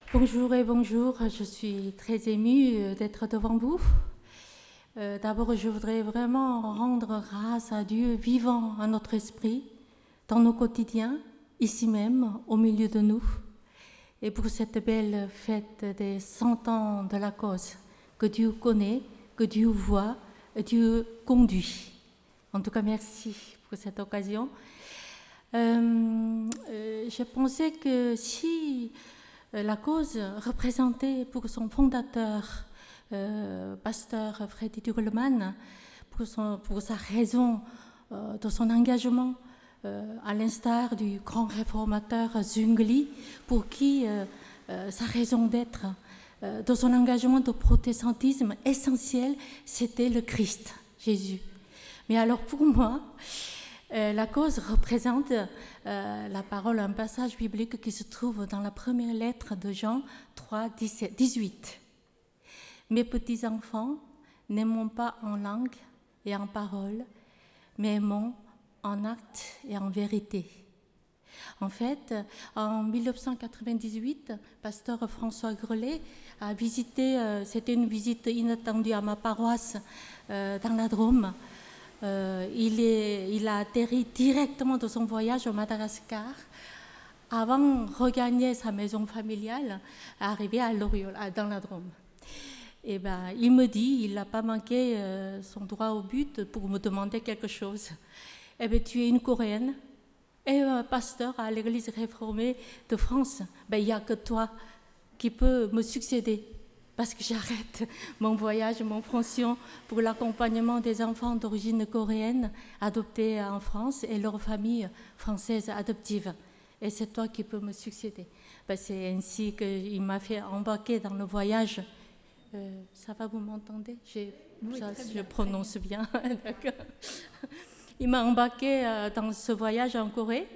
Bonjour et bonjour, je suis très émue d'être devant vous. D'abord, je voudrais vraiment rendre grâce à Dieu vivant à notre esprit, dans nos quotidiens, ici même, au milieu de nous, et pour cette belle fête des 100 ans de la cause, que Dieu connaît, que Dieu voit, et Dieu conduit. En tout cas, merci pour cette occasion. Je pensais que si la cause représentait pour son fondateur, pasteur Freddy Durleman, pour sa raison de son engagement, à l'instar du grand réformateur Zwingli, pour qui sa raison d'être, de son engagement de protestantisme essentiel, c'était le Christ, Jésus. Mais alors pour moi, la cause représente la parole, un passage biblique qui se trouve dans la première lettre de Jean 3, 18. Mes petits-enfants, n'aimons pas en langue et en parole, mais aimons en acte et en vérité. En fait, en 1998, pasteur François Grelet a visité, c'était une visite inattendue à ma paroisse dans la Drôme. Il a atterri directement de son voyage au Madagascar avant de regagner sa maison familiale, arrivé à Loriol, dans la Drôme. Et ben, il me dit, il n'a pas manqué son droit au but pour me demander quelque chose. Eh bien, tu es une Coréenne et pasteur à l'église réformée de France. Ben, il n'y a que toi qui peux me succéder. Parce que j'arrête mon voyage, mon fonction pour l'accompagnement des enfants d'origine coréenne adoptés en France et leurs familles françaises adoptives. Et c'est toi qui peux me succéder. Ben, c'est ainsi qu'il m'a fait embarquer dans le voyage. Ça va, vous m'entendez? Oui, je prononce bien. D'accord. Il m'a embarqué dans ce voyage en Corée,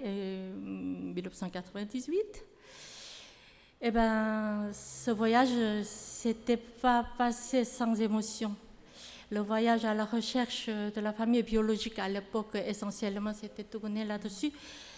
1998. Eh bien, ce voyage ne s'était pas passé sans émotion. Le voyage à la recherche de la famille biologique à l'époque, essentiellement, s'était tourné là-dessus.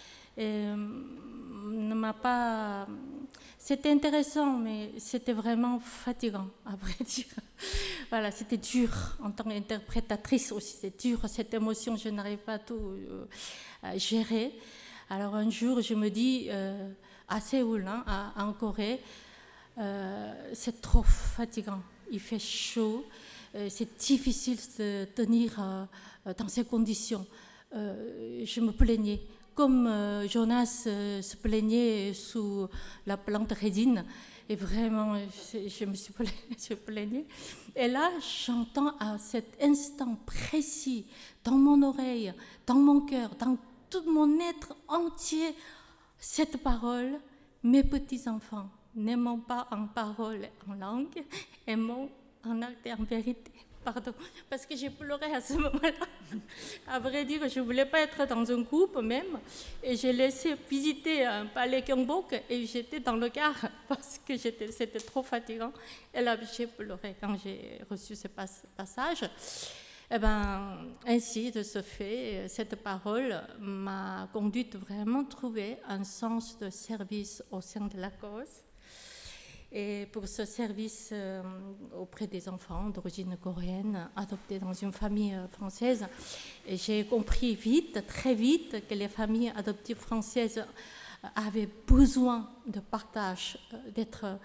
Ne m'a pas... C'était intéressant, mais c'était vraiment fatigant, à vrai dire. Voilà, c'était dur en tant qu'interprétatrice aussi. C'est dur, cette émotion, je n'arrive pas à tout gérer. Alors un jour, je me dis... à Séoul, en Corée, c'est trop fatigant. Il fait chaud, c'est difficile de tenir dans ces conditions. Je me plaignais, comme Jonas se plaignait sous la plante résine. Et vraiment, je me suis plaignée. Et là, j'entends à cet instant précis, dans mon oreille, dans mon cœur, dans tout mon être entier, cette parole, mes petits-enfants, n'aimons pas en parole et en langue, aimons en acte et en vérité. Pardon, parce que j'ai pleuré à ce moment-là. À vrai dire, je ne voulais pas être dans un groupe même, et j'ai laissé visiter un palais Gyeongbok, et j'étais dans le car, parce que c'était trop fatigant. Et là, j'ai pleuré quand j'ai reçu ce passage. Eh ben, ainsi, de ce fait, cette parole m'a conduite vraiment à trouver un sens de service au sein de la cause. Et pour ce service auprès des enfants d'origine coréenne adoptés dans une famille française, j'ai compris vite, très vite, que les familles adoptives françaises avaient besoin de partage, d'être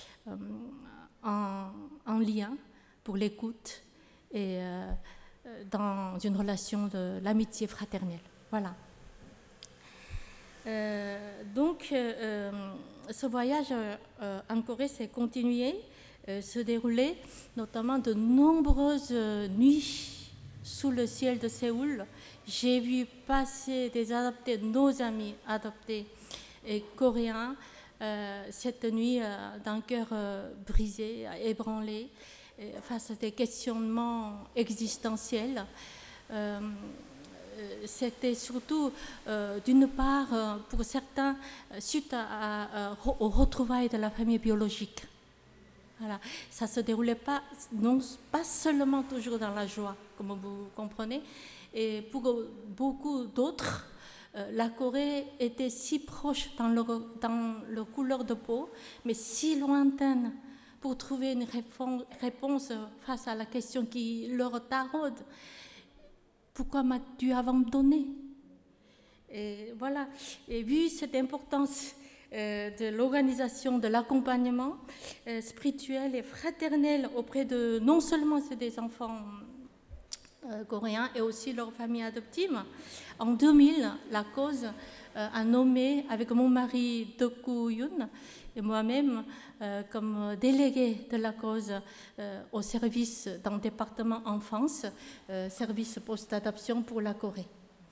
en lien pour l'écoute et dans une relation de l'amitié fraternelle. Voilà. Donc, ce voyage en Corée s'est continué, se déroulait notamment de nombreuses nuits sous le ciel de Séoul. J'ai vu passer des adoptés, nos amis adoptés et coréens, cette nuit d'un cœur brisé, ébranlé, face à des questionnements existentiels. C'était surtout, d'une part, pour certains, suite aux retrouvailles de la famille biologique. Voilà. Ça ne se déroulait pas seulement toujours dans la joie, comme vous comprenez. Et pour beaucoup d'autres, la Corée était si proche dans leur couleur de peau, mais si lointaine pour trouver une réponse face à la question qui leur taraude. Pourquoi m'as-tu abandonné? Et voilà. Et vu cette importance de l'organisation, de l'accompagnement spirituel et fraternel auprès de non seulement des enfants coréens et aussi leurs familles adoptives, en 2000, la cause a nommé avec mon mari Deku Yoon et moi-même comme délégué de la cause au service dans le département enfance, service post-adoption pour la Corée.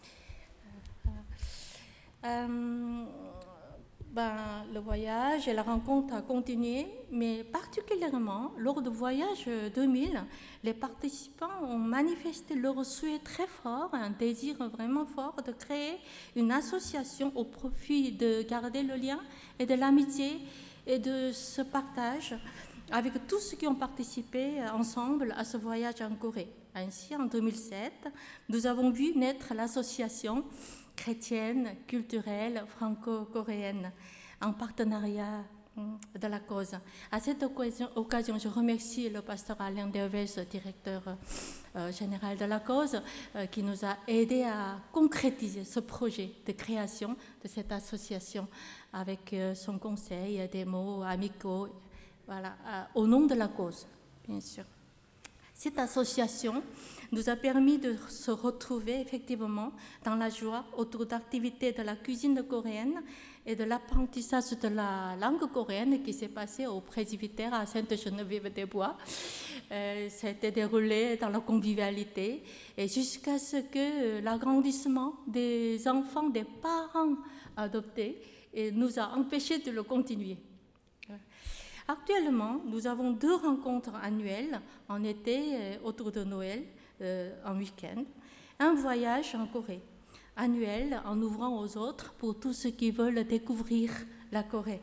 Le voyage et la rencontre a continué, mais particulièrement lors du voyage 2000, les participants ont manifesté leur souhait très fort, un désir vraiment fort de créer une association au profit de garder le lien et de l'amitié et de ce partage avec tous ceux qui ont participé ensemble à ce voyage en Corée. Ainsi, en 2007, nous avons vu naître l'association chrétienne, culturelle, franco-coréenne, en partenariat de la cause. À cette occasion, je remercie le pasteur Alain Derves, directeur général de la cause, qui nous a aidés à concrétiser ce projet de création de cette association avec son conseil, des mots amicaux, voilà, au nom de la cause, bien sûr. Cette association nous a permis de se retrouver effectivement dans la joie autour d'activités de la cuisine coréenne et de l'apprentissage de la langue coréenne qui s'est passé au presbytère à Sainte-Geneviève-des-Bois. Ça a été déroulé dans la convivialité et jusqu'à ce que l'agrandissement des enfants, des parents adoptés nous a empêchés de le continuer. Actuellement, nous avons 2 rencontres annuelles en été autour de Noël, en week-end, un voyage en Corée annuel en ouvrant aux autres pour tous ceux qui veulent découvrir la Corée.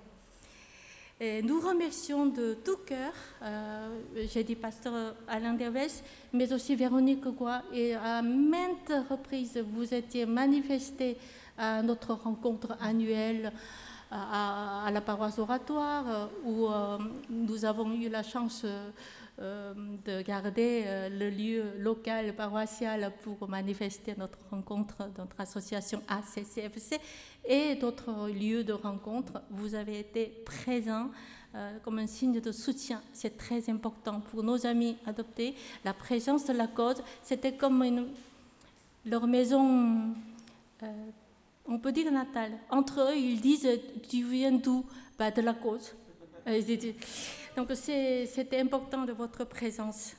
Et nous remercions de tout cœur, j'ai dit pasteur Alain Derves, mais aussi Véronique Goua, et à maintes reprises vous étiez manifestés à notre rencontre annuelle à la paroisse oratoire où nous avons eu la chance de garder le lieu local paroissial pour manifester notre rencontre, notre association ACCFC et d'autres lieux de rencontre. Vous avez été présents comme un signe de soutien. C'est très important pour nos amis adoptés. La présence de la cause, c'était comme leur maison... on peut dire natale. Entre eux, ils disent « tu viens d'où ?» De la cause. Donc c'était important de votre présence.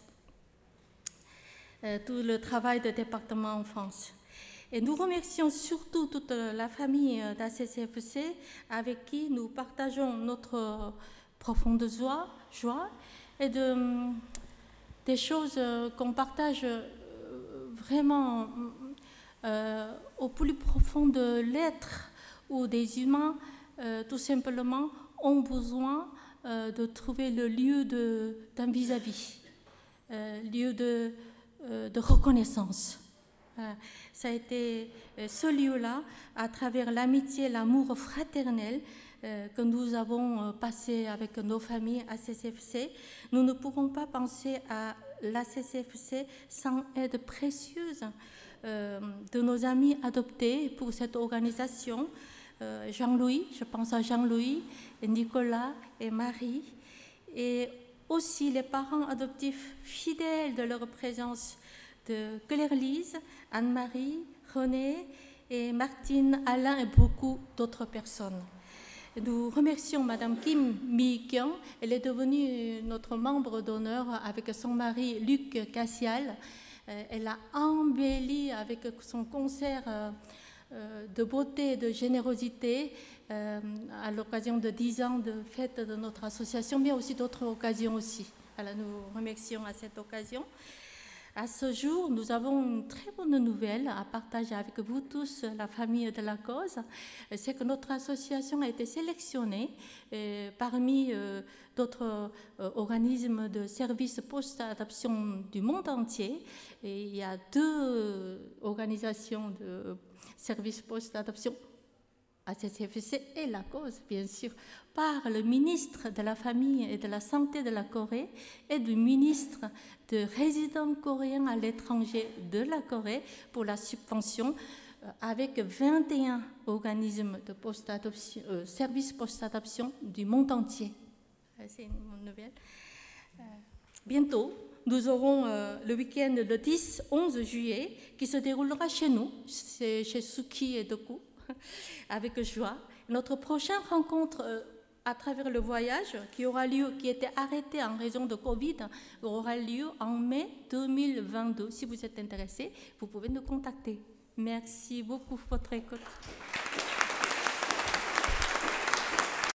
Tout le travail du département enfance. Et nous remercions surtout toute la famille d'ACCFC avec qui nous partageons notre profonde joie et des choses qu'on partage vraiment au plus profond de l'être, où des humains, tout simplement, ont besoin de trouver le lieu d'un vis-à-vis, lieu de reconnaissance. Ça a été ce lieu-là, à travers l'amitié, l'amour fraternel que nous avons passé avec nos familles à CCFC. Nous ne pourrons pas penser à la CCFC sans aide précieuse de nos amis adoptés pour cette organisation. Jean-Louis, je pense à Jean-Louis, Nicolas et Marie, et aussi les parents adoptifs fidèles de leur présence de Claire-Lise, Anne-Marie, René et Martine, Alain et beaucoup d'autres personnes. Nous remercions Madame Kim Mi-kyung. Elle est devenue notre membre d'honneur avec son mari Luc Cassial. Elle a embelli avec son concert de beauté et de générosité à l'occasion de 10 ans de fête de notre association, mais aussi d'autres occasions aussi. Alors nous remercions à cette occasion. À ce jour, nous avons une très bonne nouvelle à partager avec vous tous, la famille de la cause. C'est que notre association a été sélectionnée parmi d'autres organismes de services post-adoption du monde entier. Et il y a 2 organisations de services post-adoption, ACCFC et la cause, bien sûr, par le ministre de la Famille et de la Santé de la Corée et du ministre de résidents coréens à l'étranger de la Corée pour la subvention avec 21 organismes de post-adoption, services post-adoption du monde entier. C'est une bonne nouvelle. Bientôt, nous aurons le week-end le 10-11 juillet qui se déroulera chez nous, c'est chez Suki et Doku, avec joie. Notre prochaine rencontre à travers le voyage qui aura lieu, qui était arrêté en raison de Covid, aura lieu en mai 2022. Si vous êtes intéressé, vous pouvez nous contacter. Merci beaucoup pour votre écoute.